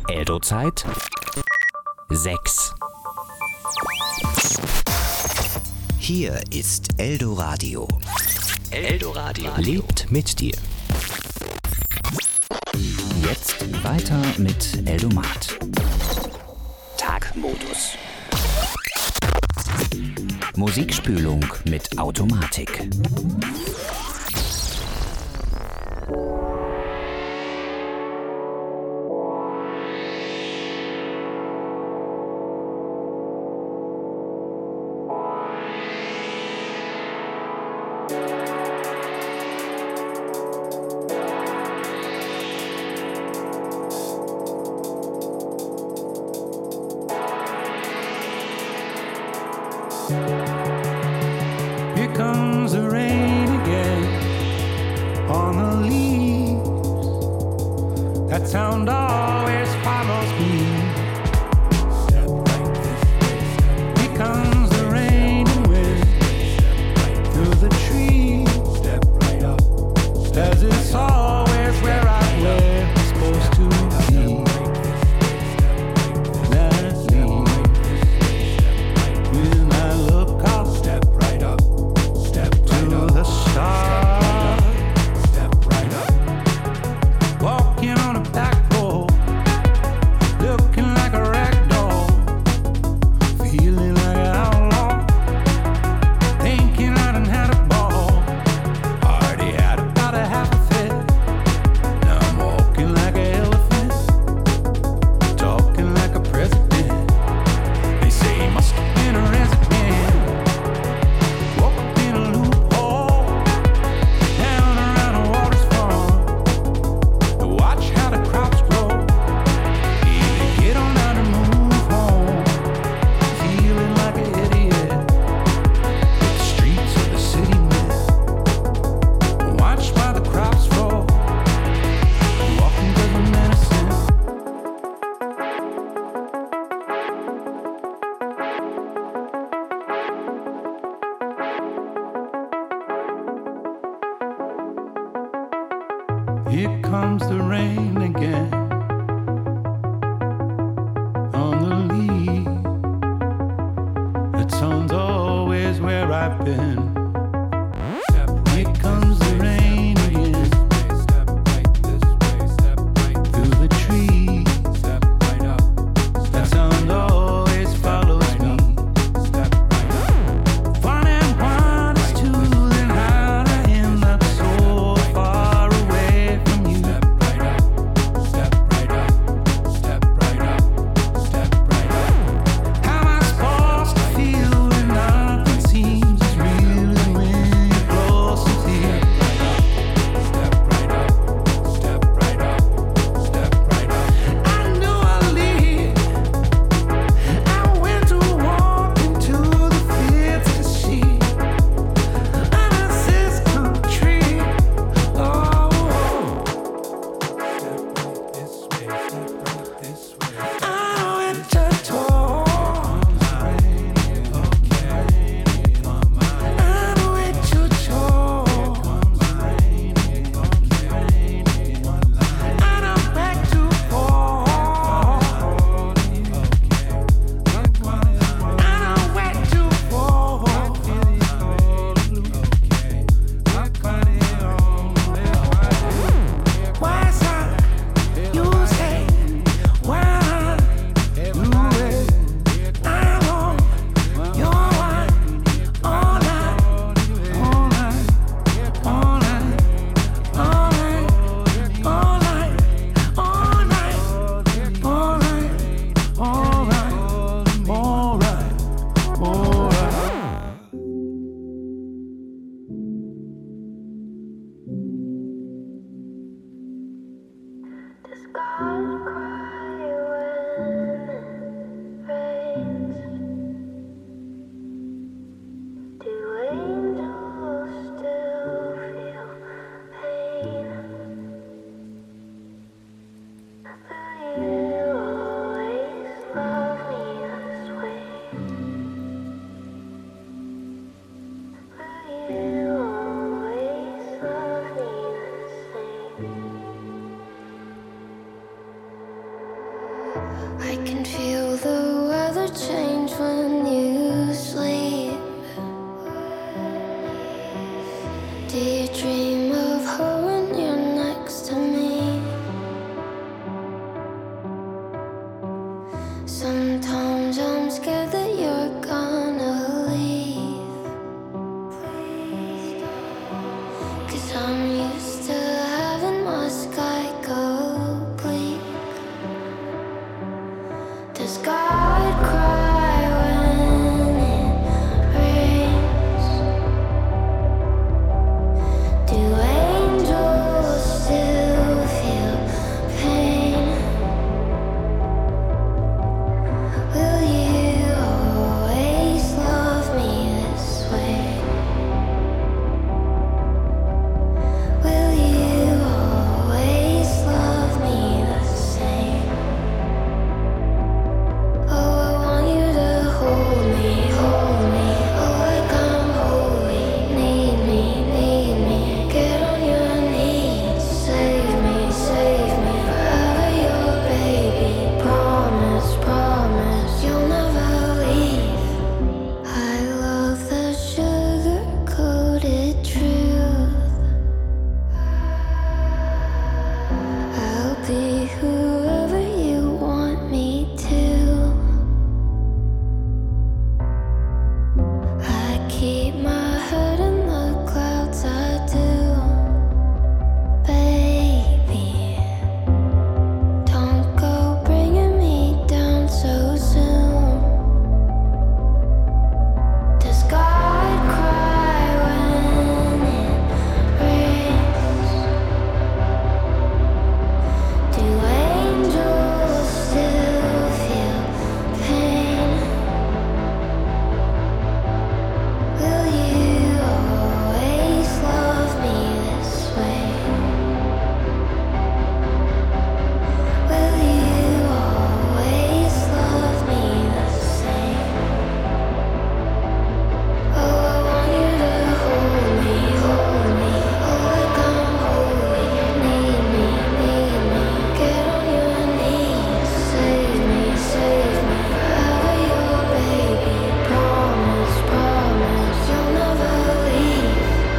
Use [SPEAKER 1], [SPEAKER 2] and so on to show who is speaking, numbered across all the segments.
[SPEAKER 1] Eldo-Zeit 6.
[SPEAKER 2] Hier ist Eldoradio.
[SPEAKER 1] Eldoradio lebt mit dir. Jetzt weiter mit Eldomat. Tagmodus. Musikspülung mit Automatik.
[SPEAKER 3] Here comes the rain again on the leaves. That sound always follows me. Here comes the rain and wind through the trees. As it's always where I'm supposed to be. Here comes the rain again on the leaves. That sound's always where I've been. Here comes the rain again through the trees. That sound always follows me. Fun and wine is too and how to end up so far away from you. How am I supposed to feel when nothing seems as real as when you're close to here? I knew I'd leave. I went to walk into the fields to see an assistant tree. Oh, I went to talk. I went to talk. And I'm back to fall. And I'm back to fall. Why son, you say, why you wait? I'm on your line all night, all night, all night, all night, all night, all night, all right, all right, all right, all right.
[SPEAKER 4] Does God cry when it rains? Do angels still feel pain? Will you always love me this way? Will you always love me the same? can feel the weather change when you sleep. Do you dream of her when you're next to me? Sometimes I'm scared that you're gonna leave, 'cause I'm used to having my sky go bleak. Does God cry when it rains? Do angels still feel pain? Will you always love me this way? Will you always love me the same? Oh, I want you to hold me, oh, like I'm holy. Need me, get on your knees. Save me, forever your baby. Promise, you'll never leave. I love the sugar-coated truth. I'll be whoever you want me to. I keep my head in the clouds, I do. Baby, don't go bringing me down so soon. Does God cry when it rains? Do angels still feel pain? Will you always love me this way? Will you always love me the same? Oh, I want you to hold me, oh, like I'm holy. Need me, get on your knees. Save me, forever your baby. Promise, you'll never leave.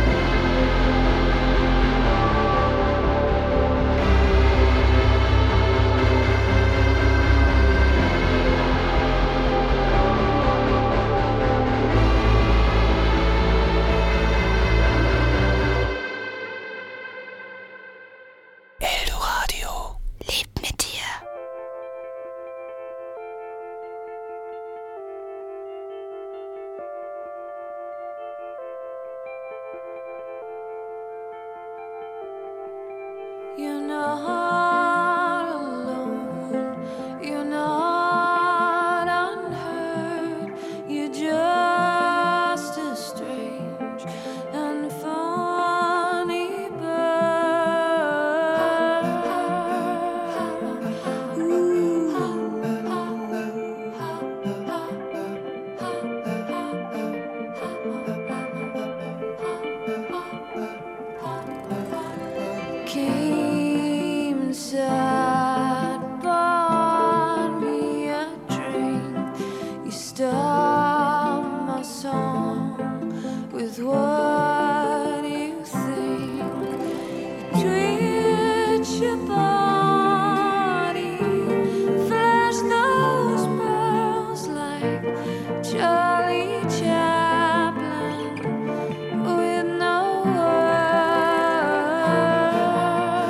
[SPEAKER 1] Eldoradio.
[SPEAKER 4] Lebt mit dir.
[SPEAKER 5] You're not alone, you're not unheard, you're just a strange and funny bird. Came inside, bought me a drink. You stole my song with what you think. Twitch your body, flash those pearls like Charlie Chaplin with no words.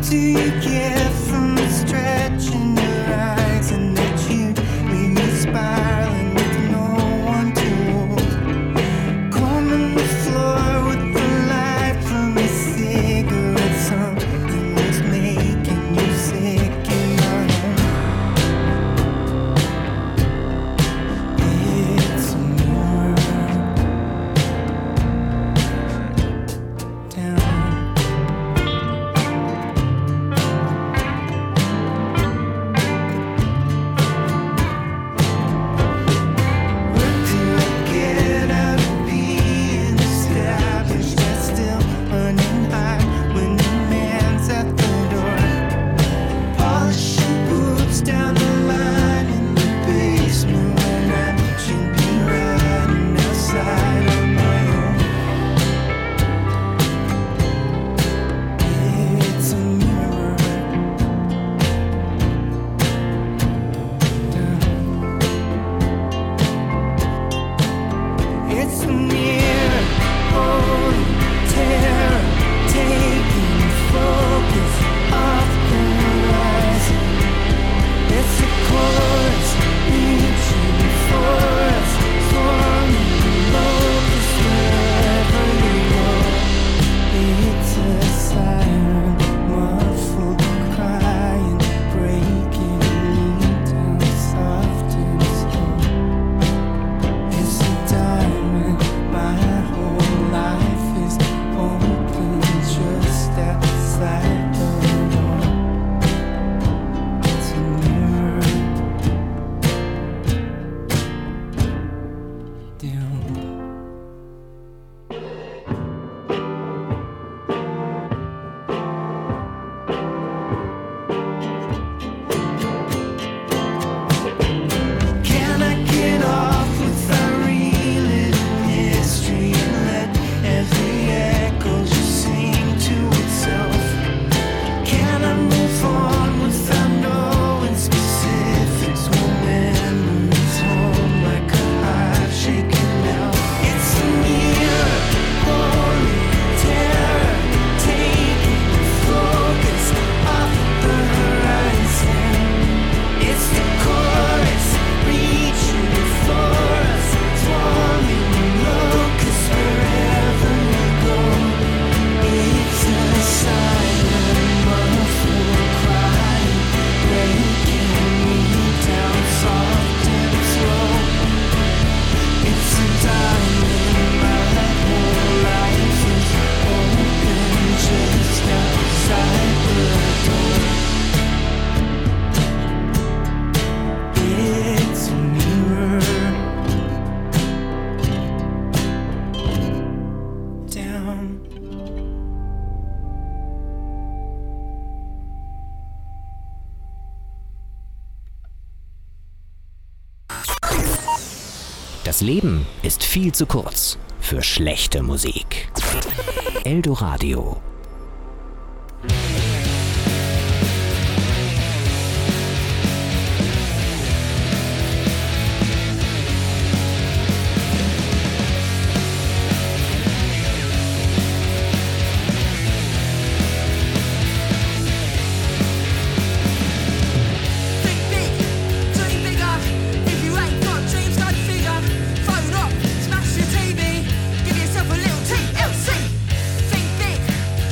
[SPEAKER 3] do you get from stretching your eyes and that you leave me spiraling with no one to hold? Combing the floor with the light from a cigarette, something that's making you sick in my home. It's a mirror down. Where do I get out of being established? I'm still running high when the man's at the door. Polishing boots down the line in the basement when I should be riding outside on my own. It's a mirror down. It's a mirror, holy terror, taking focus off the horizon. It's a chorus, reaching for us, forming locust wherever you go. It's a siren, muffled crying, breaking me down soft and slow. It's a diamond, my whole life is open just outside the door. It's a mirror down. Can I get off without reliving history and let every echo just sing to itself? Can I move on without knowing specifics? Will memories home like a hive shaken out? It's a mirror, holy terror, taking focus off the horizon. It's the chorus, reaching for us, swarming locusts wherever we go. It's a silent, muffled crying, breaking me down soft and slow. It's a diamond, my whole life is open just outside the door. It's a mirror down.
[SPEAKER 1] Das Leben ist viel zu kurz für schlechte Musik. Eldoradio.
[SPEAKER 6] Think big, dream bigger. If you ain't got dreams, go figure. Phone up, smash your TV, give yourself a little TLC. Think big,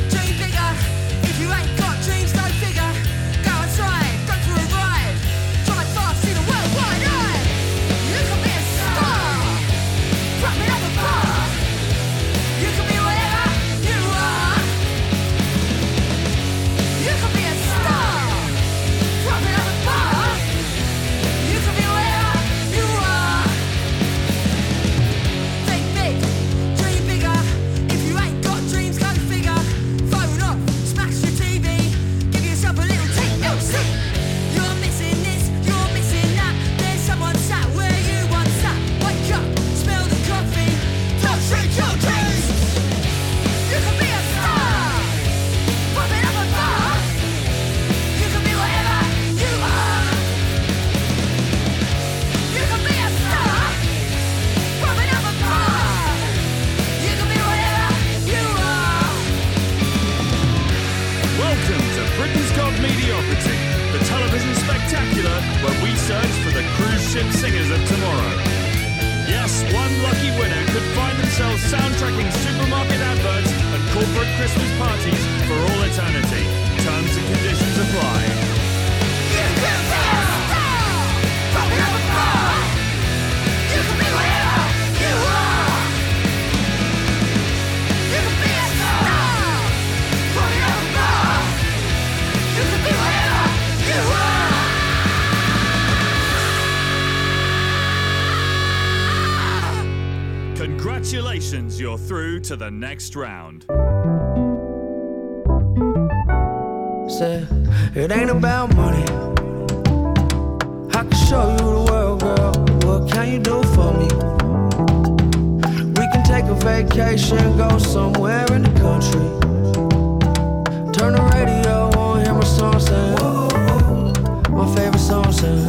[SPEAKER 7] Britain's Got Mediocrity, the television spectacular where we search for the cruise ship singers of tomorrow. Yes, one lucky winner could find themselves soundtracking supermarket adverts and corporate Christmas parties for all eternity. Terms and conditions apply.
[SPEAKER 6] You can be a star from heaven above. You can be whatever you are. You can be a star from heaven above. You can be whatever you are.
[SPEAKER 7] Congratulations, you're through to the next round.
[SPEAKER 3] Said, it ain't about money. I can show you the world, girl. What can you do for me? We can take a vacation, go somewhere in the country. Turn the radio on, hear my song saying, my favorite song saying.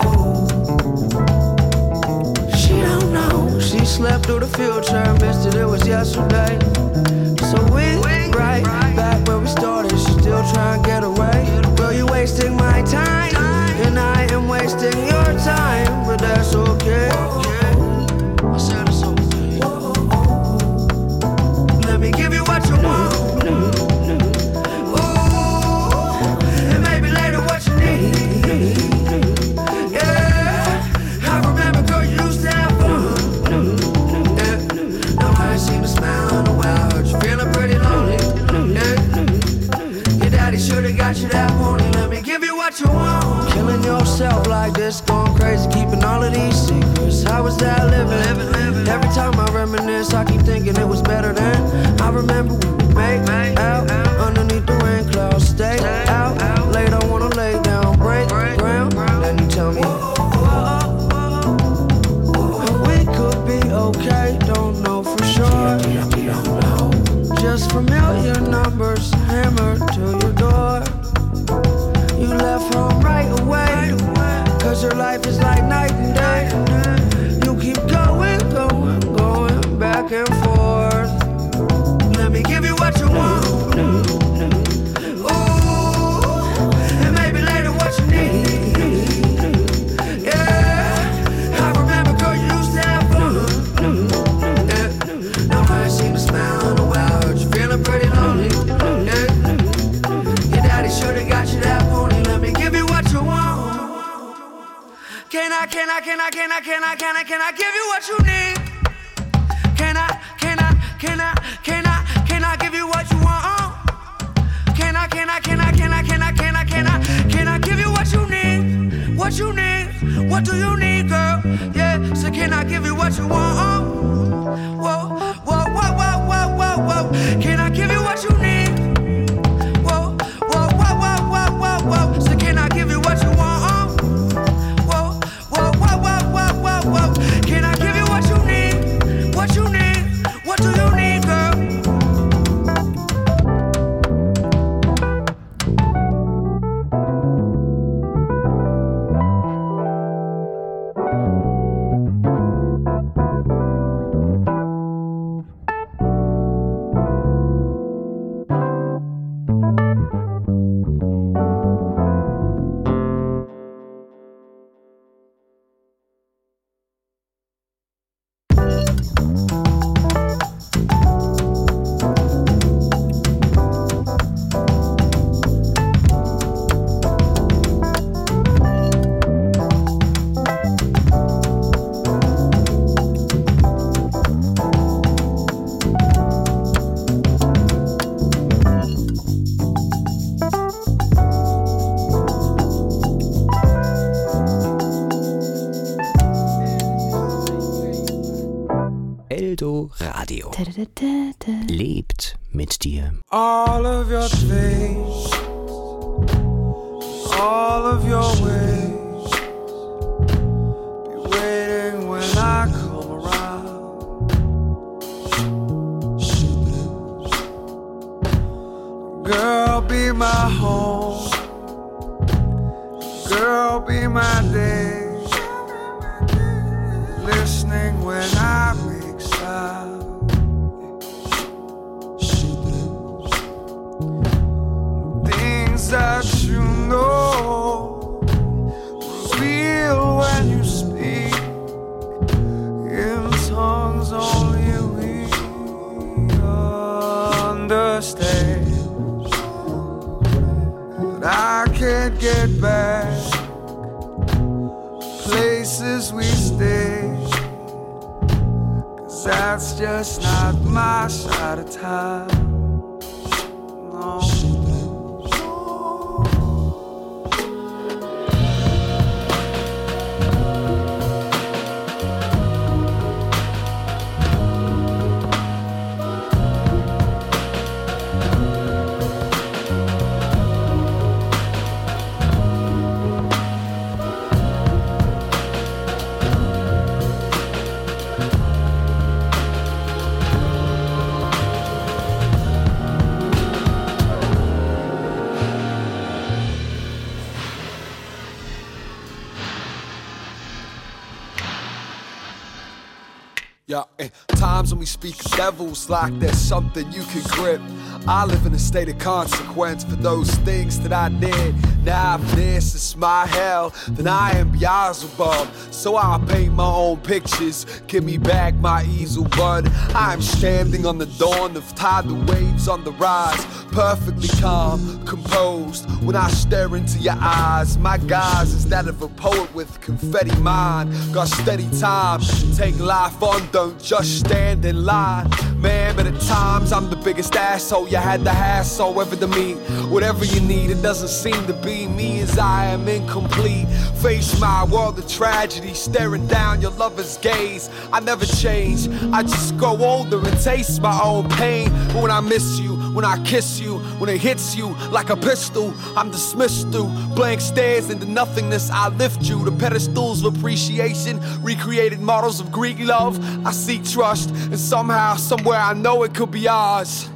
[SPEAKER 3] She don't know, she slept through the future, missed it was yesterday. So we right back where we started, she still trying to get away. Girl, you wasting my time, and I am wasting your time, but that's okay. I said it's okay. Let me give you what you want. Ooh, and maybe later what you need. Yeah, I remember, girl, you used to have fun. Yeah, now I ain't seen a smile in a while. Heard you feeling pretty lonely. Yeah, your daddy should've got you that morning. Let me give you what you want. Killing yourself like this, going crazy, keeping all of these secrets. How was that living? Every time I reminisce, I keep thinking it was better then. I remember when we made out underneath the rain clouds. Stay out late, I wanna lay down, break ground. Then you tell me, we could be okay, don't know for sure. Just familiar numbers hammered to your door. You left home right away, cause your life is like night and day. You keep going back and forth. Let me give you what you want. Ooh, and maybe later what you need. Yeah, I remember, girl, you used to have fun. Yeah, now I ain't seen a smile in a while. Heard you feeling pretty lonely. Yeah, your daddy should've got you that morning. Let me give you what you want. Can I give you what you need? Can I give you what you want? Can I give you what you need? What you need? What do you need, girl? Yeah, so can I give you what you want? Whoa. Can I give you what you need? Whoa. So can I give you what you want? Whoa. Can I give you what you need? What you need? What do you need, girl?
[SPEAKER 1] Eldo Radio. Lebt mit dir.
[SPEAKER 3] All of your things, all of your ways, be waiting when I come around. Girl, be my home. Girl, be my day. Listening when I make sound. Things know it's real when you speak in tongues only we understand. But I can't get back places we stay, 'cause that's just not my side of town. No.
[SPEAKER 8] Yeah, and times when we speak of devils like there's something you can grip. I live in a state of consequence for those things that I did. Now if this is my hell, then I am Beelzebub. So I paint my own pictures, give me back my easel bud. I am standing on the dawn of tidal waves on the rise, perfectly calm, composed. When I stare into your eyes, my guise is that of a poet with confetti mind. Got steady time, take life on, don't just stand in line. Man, but at times I'm the biggest asshole you had to hassle ever to meet. Whatever you need, it doesn't seem to be me, as I am incomplete. Face my world of tragedy, staring down your lover's gaze. I never change, I just grow older and taste my own pain. But when I miss you, when I kiss you, when it hits you like a pistol, I'm dismissed through blank stares into nothingness. I lift you to pedestals of appreciation, recreated models of Greek love. I seek trust, and somehow, somewhere I know it could be ours.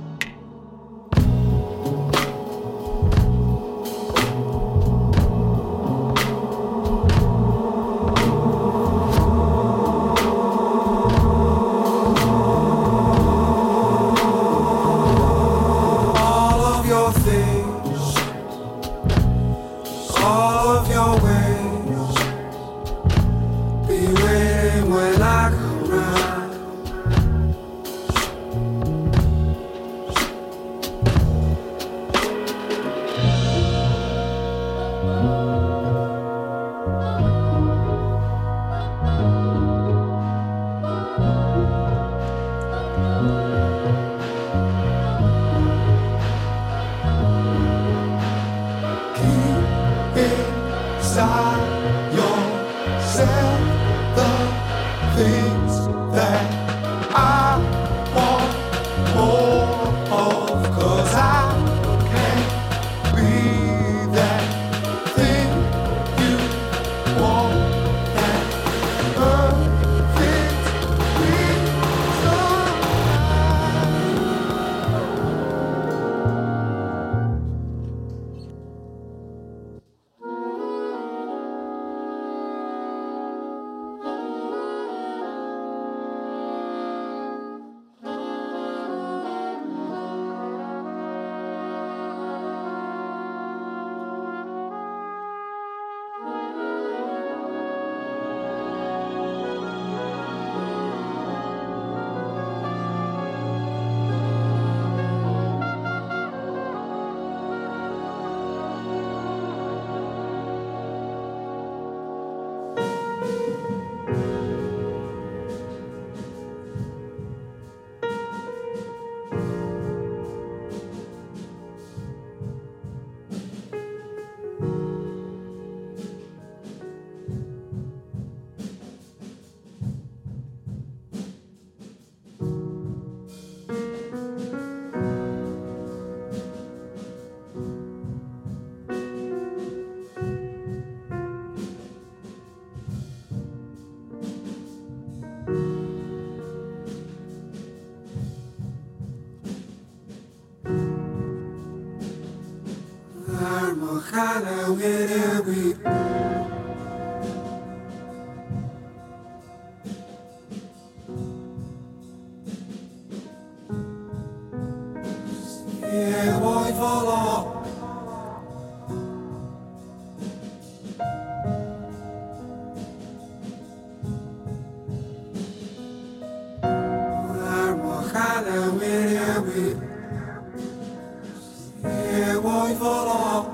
[SPEAKER 3] voi vola.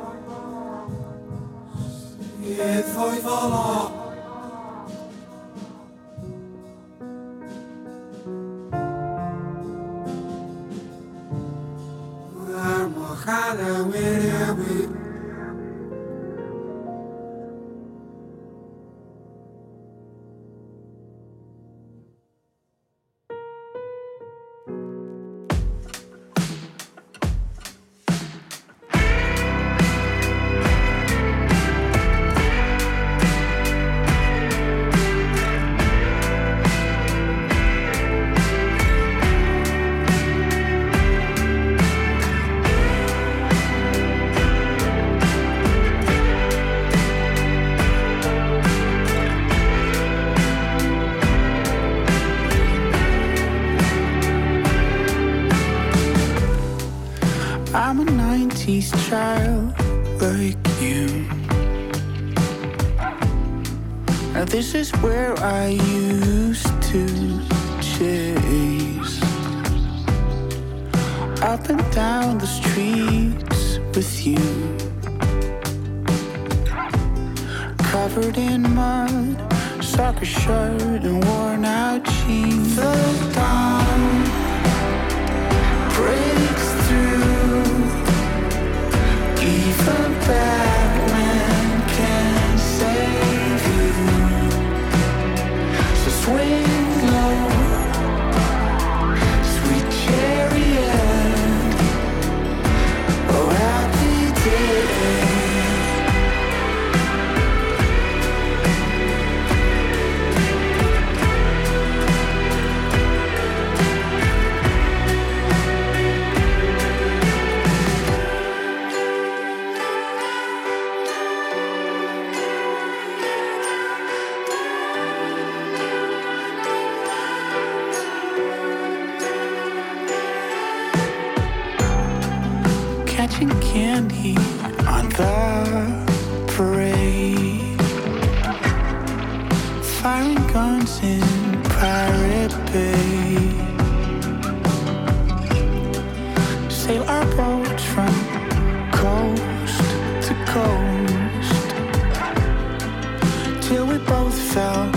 [SPEAKER 3] Et voi vola.
[SPEAKER 9] I'm a 90s child like you. Now this is where I used to chase up and down the streets with you, covered in mud, soccer shirt and worn out jeans. The dawn breaks through. Even Batman can save you. So swing low, sweet chariot. Oh, happy day. Catching candy on the parade, firing guns in Pirate Bay, sail our boats from coast to coast, till we both fell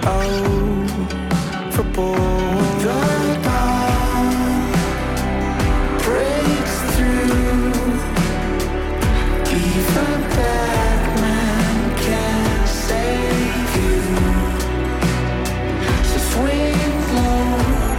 [SPEAKER 9] overboard. The dawn breaks through. Even Batman can save you. So swing low,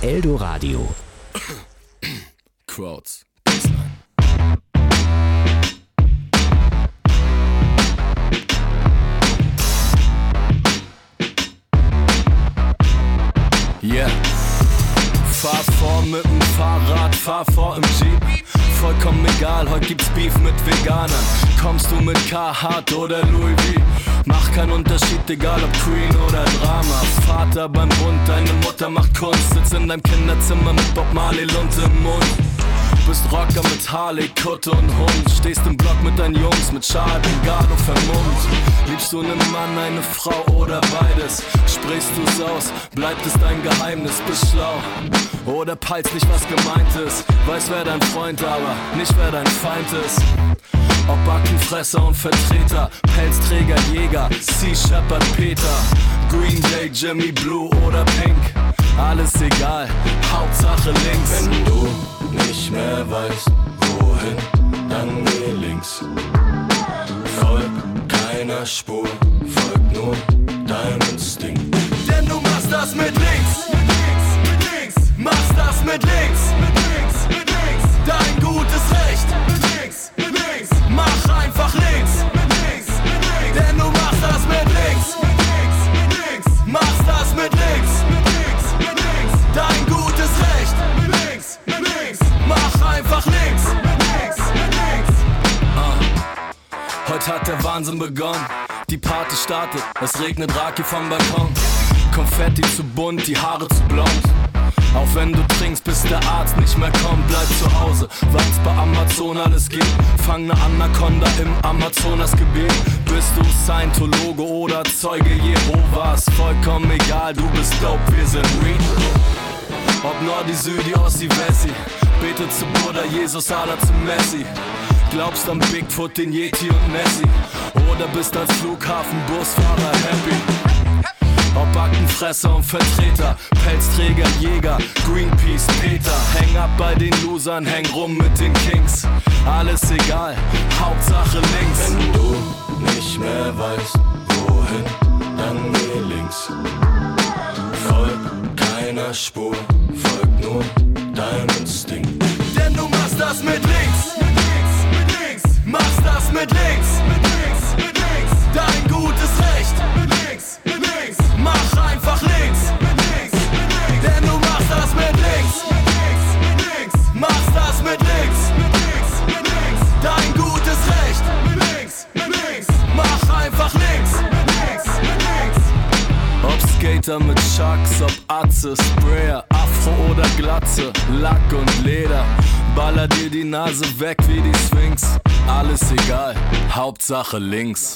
[SPEAKER 1] Eldoradio.
[SPEAKER 10] Quotes. Yeah. Fahr vor mit dem Fahrrad, fahr vor im Jeep. Vollkommen egal, heute gibt's Beef mit Veganern. Kommst du mit Carhartt oder Louis V? Mach keinen Unterschied, egal ob Queen oder Drama. Vater beim Bund, deine Mutter macht Kunst. Sitz in deinem Kinderzimmer mit Bob Marley Lunte im Mund. Bist Rocker mit Harley, Kutte und Hund. Stehst im Block mit deinen Jungs, mit Schal, Bengalo vermummt. Liebst du einen Mann, eine Frau oder beides? Sprichst du's aus, bleibt es dein Geheimnis, bist schlau. Oder peilst nicht, was gemeint ist. Weiß, wer dein Freund, aber nicht, wer dein Feind ist. Ob Backenfresser und Vertreter, Pelzträger, Jäger, Sea Shepherd, Peter, Green Day, Jimmy Blue oder Pink. Alles egal, Hauptsache links. Wenn du nicht mehr weißt, wohin, dann geh links. Folg keiner Spur, folg nur deinem Instinkt. Denn du machst das mit links, machst das mit links, dein gutes Recht, mach einfach links, denn du machst das mit links, machst das mit links, dein gutes Recht, mach einfach links. Heute hat der Wahnsinn begonnen, die Party startet, es regnet Raki vom Balkon. Konfetti zu bunt, die Haare zu blond. Auch wenn du trinkst, bis der Arzt nicht mehr kommt, bleib zu Hause, weil's bei Amazon alles geht. Fang ne Anaconda im Amazonasgebiet. Bist du Scientologe oder Zeuge Jehovas? Vollkommen egal, du bist dope, wir sind Reed. Ob Nordi, Südi, Ossi, Wessi, betet zu Buddha, Jesus, Allah zu Messi. Glaubst an Bigfoot, den Yeti und Nessie, oder bist als Flughafenbusfahrer happy? Ob Backenfresser und Vertreter, Pelzträger, Jäger, Greenpeace, Peter. Häng ab bei den Losern, häng rum mit den Kings. Alles egal, Hauptsache links. Wenn du nicht mehr weißt, wohin, dann geh links. Folg keiner Spur, folg nur deinem Instinkt. Denn du machst das mit links, machst das mit links, dein gutes Recht, mach einfach links, denn du machst das mit links, machst das mit links, dein gutes Recht, mach einfach links. Ob Skater mit Chucks, ob Atze, Sprayer, Afro oder Glatze, Lack und Leder, baller dir die Nase weg wie die Sphinx. Alles egal, Hauptsache links.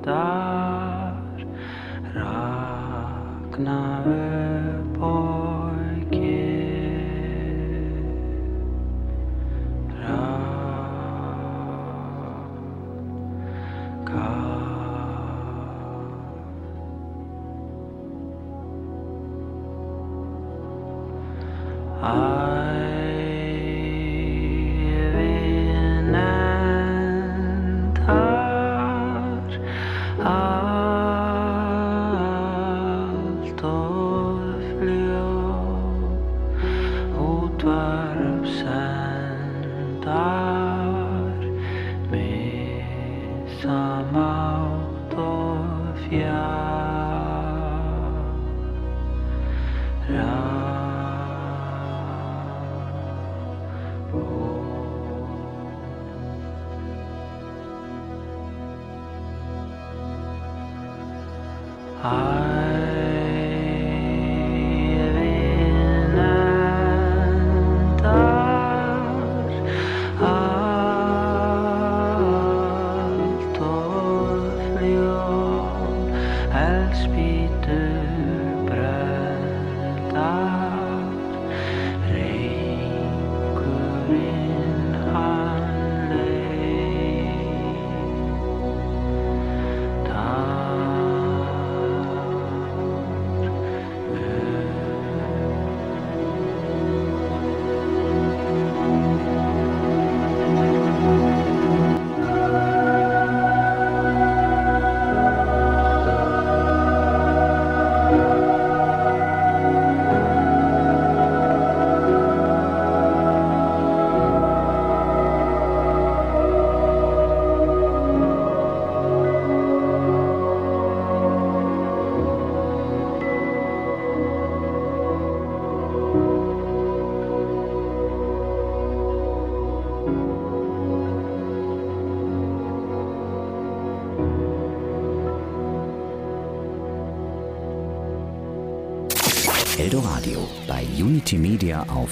[SPEAKER 1] Eldoradio bei Unity Media auf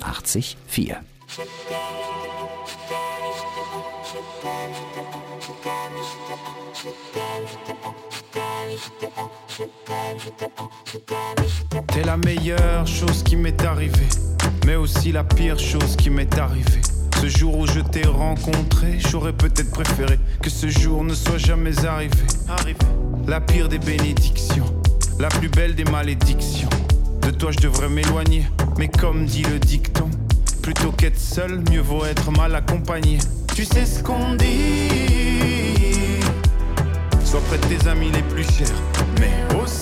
[SPEAKER 1] 88,4.
[SPEAKER 9] T'es la meilleure chose qui m'est arrivée, mais aussi la pire chose qui m'est arrivée. Ce jour où je t'ai rencontré, j'aurais peut-être préféré que ce jour ne soit jamais arrivé. La pire des bénédictions, la plus belle des malédictions. De toi je devrais m'éloigner, mais comme dit le dicton, plutôt qu'être seul, mieux vaut être mal accompagné. Tu sais ce qu'on dit, sois près de tes amis les plus chers, mais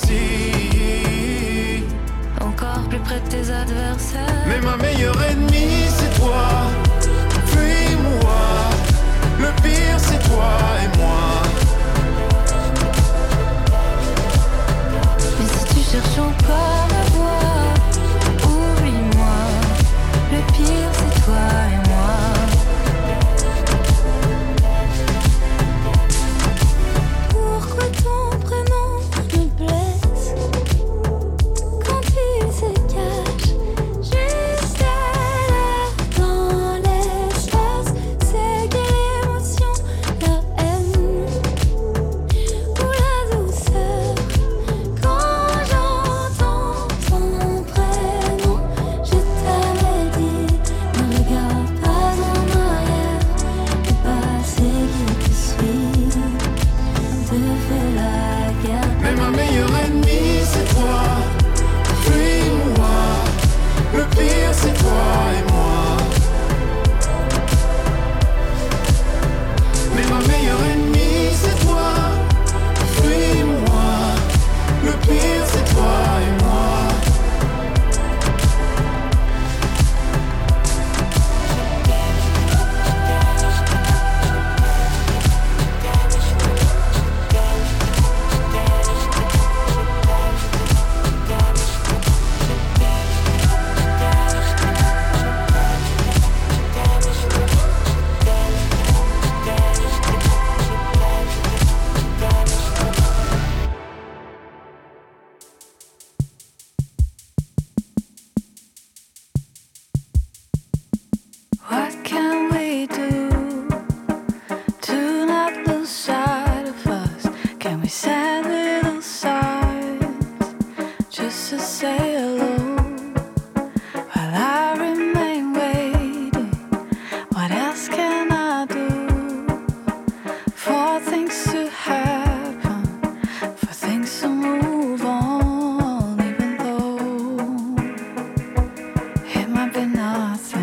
[SPEAKER 9] aussi
[SPEAKER 5] encore plus près de tes adversaires.
[SPEAKER 9] Mais ma meilleure ennemie c'est toi, fuis-moi. Le pire c'est toi et moi.
[SPEAKER 5] Mais si tu cherches encore à voir, oublie-moi. Le pire c'est toi et moi. Pourquoi ton prénom me blesse quand il se cache juste là dans l'espace? C'est quelle émotion, la haine send little signs just to say hello while I remain waiting? What else can I do for things to happen, for things to move on, even though it might be nothing?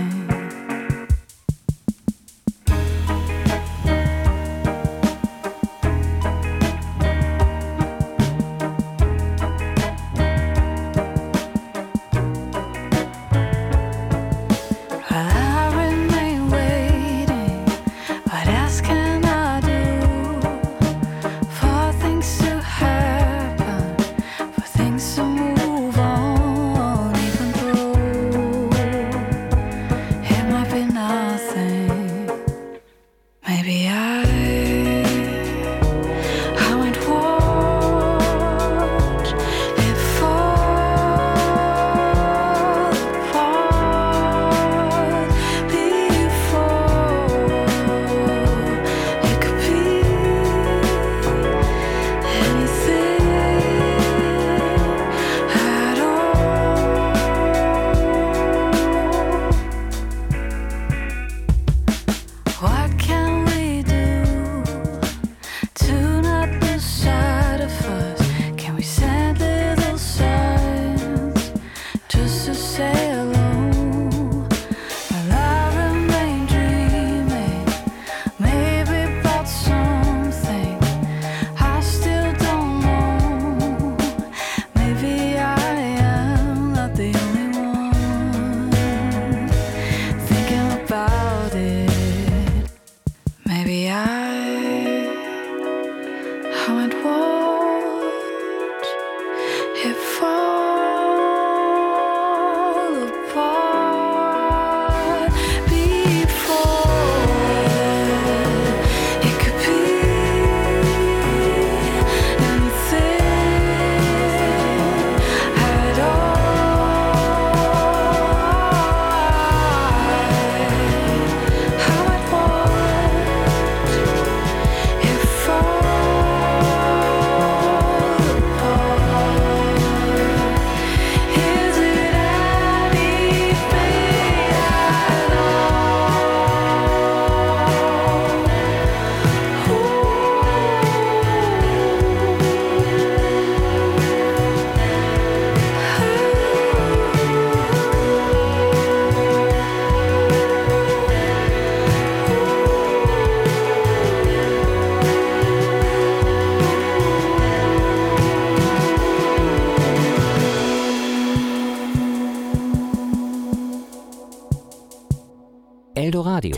[SPEAKER 1] Eldoradio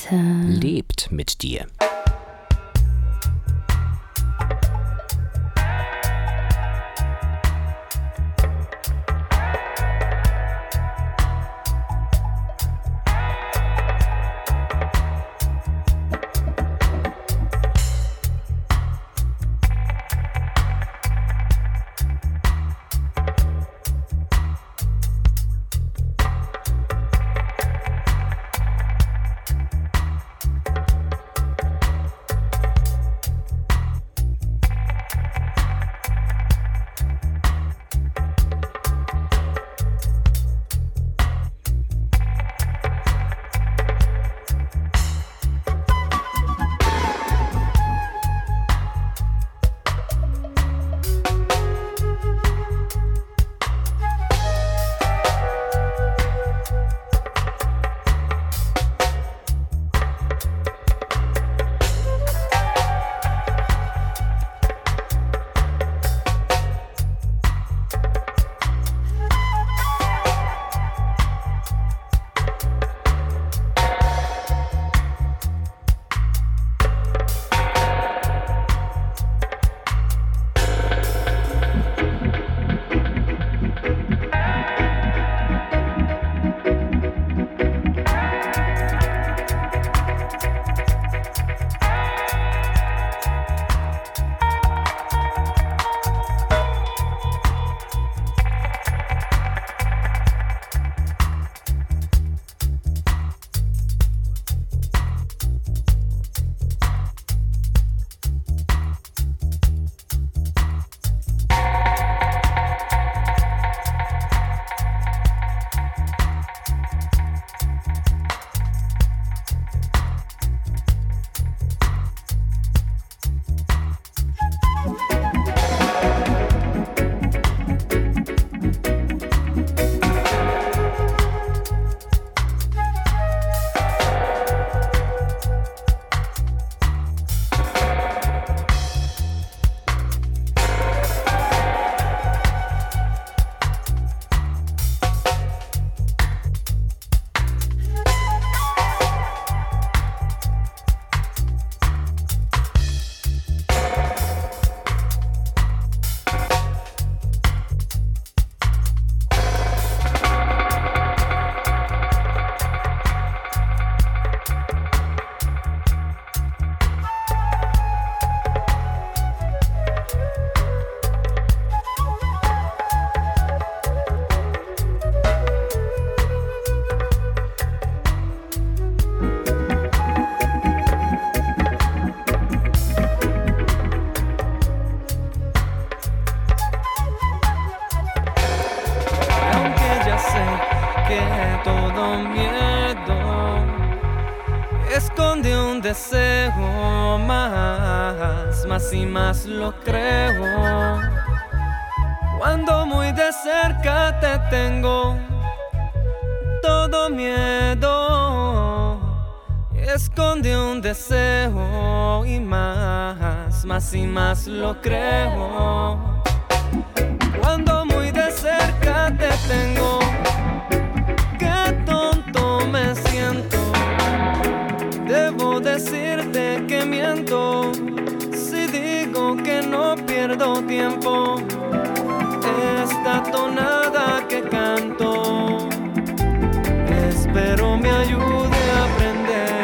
[SPEAKER 1] lebt mit dir.
[SPEAKER 11] deseo más y más lo creo. Cuando muy de cerca te tengo, todo miedo esconde un deseo y más y más lo creo. Cuando muy de cerca te tengo, qué tonto me siento. Debo decirte que miento si digo que no pierdo tiempo. Esta tonada que canto, espero me ayude a aprender.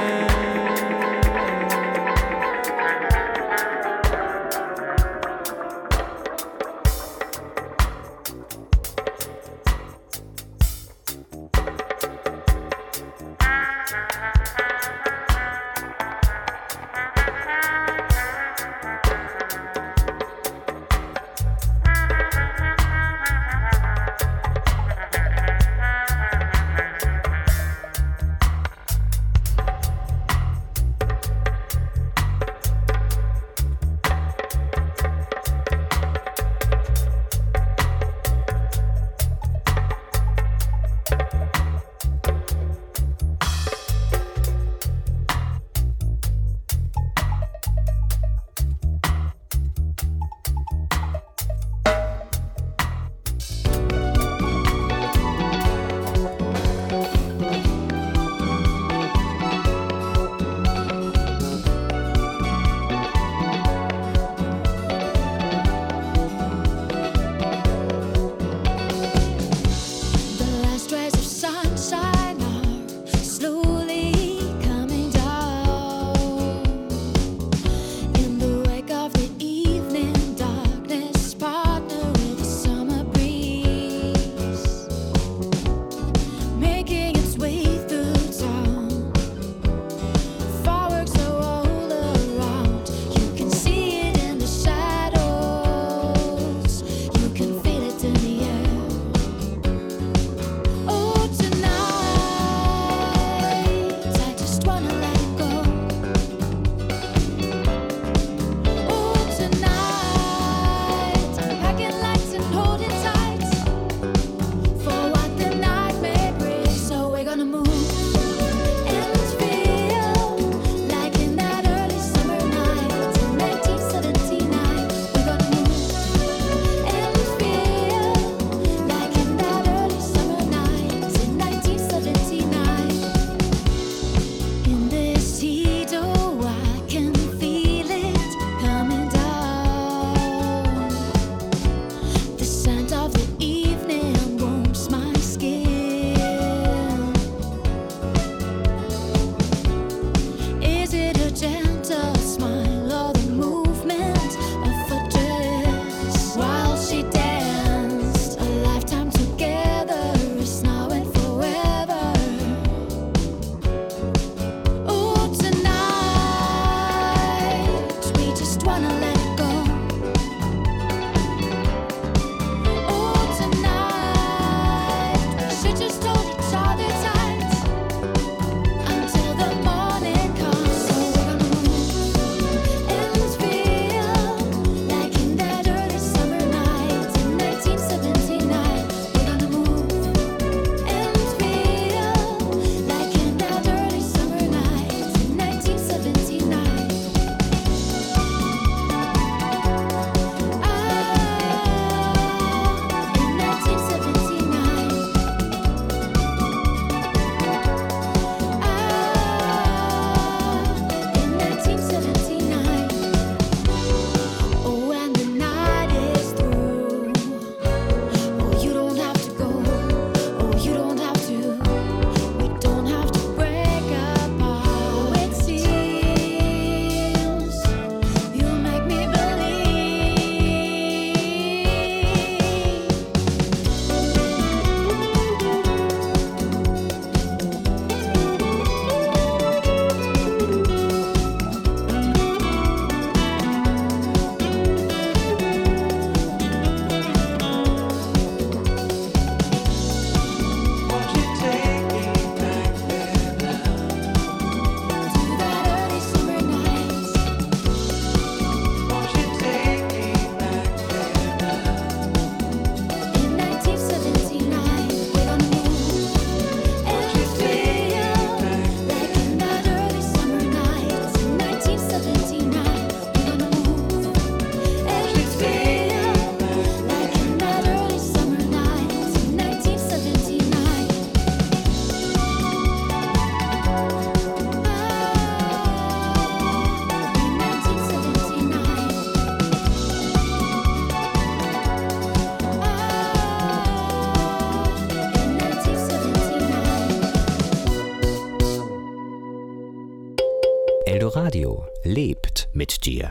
[SPEAKER 1] Radio lebt mit dir.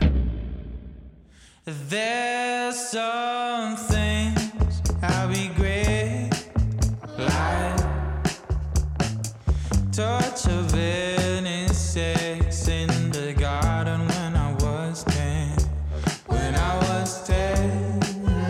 [SPEAKER 3] There's some things I regret, like touch of any sex in the garden when I was 10. When I was 10,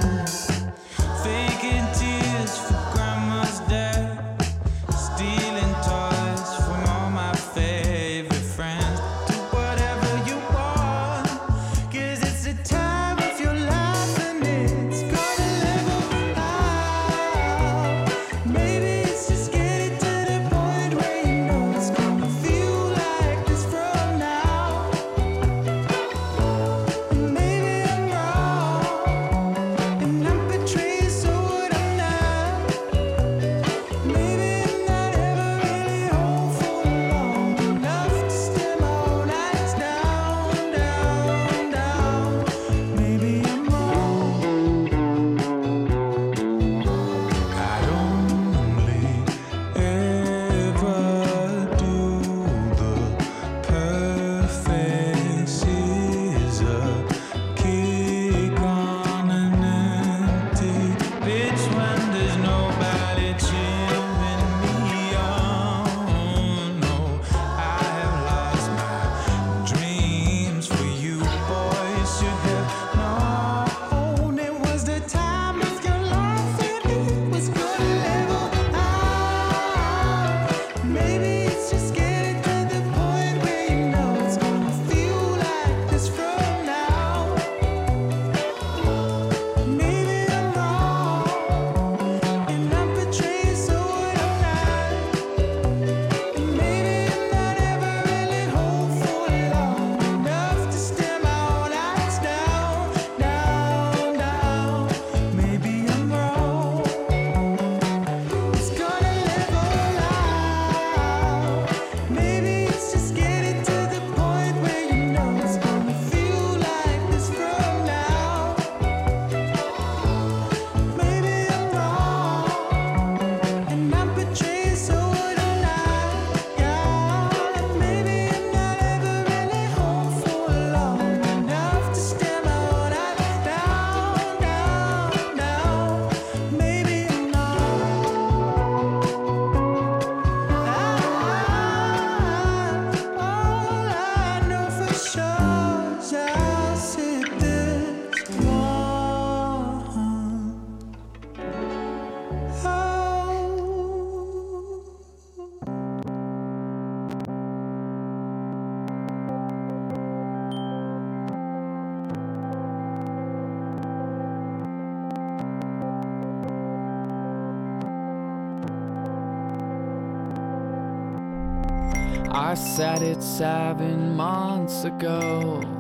[SPEAKER 3] faking tears for grandma's death, stealing toys from all my favorite friends. Do whatever you want, 'cause it's a time of your life and it's gonna live out. Maybe it's just getting to the point where you know it's gonna feel like this from now. And maybe I'm wrong, and I'm betrayed, so what I'm not. Maybe I'm not ever really home for long enough to stand all nights down, down, down. Maybe I'm wrong. I don't only ever do the perfect scissor kick on an empty bitch when there's nobody cheering me on. No, I have lost my dreams for you boys. Should have known it was the time of your life and it was gonna level out. Maybe it's just getting to the point where you know it's gonna feel like this from now. Maybe I'm wrong, and I'm betrayed, so what I'm not. And maybe I'm not ever really home for long enough to stand my own eyes down, down, down. Maybe I'm wrong. It's gonna level out. Maybe it's just getting to the point where you know it's gonna feel like this from now. Maybe I'm wrong, and I'm betrayed, so what I'm not. Yeah, maybe I'm not ever really home for long enough to stand my own eyes down, down, down. Maybe I'm all I know for sure is I'll sit this one out.
[SPEAKER 11] I said it 7 months ago.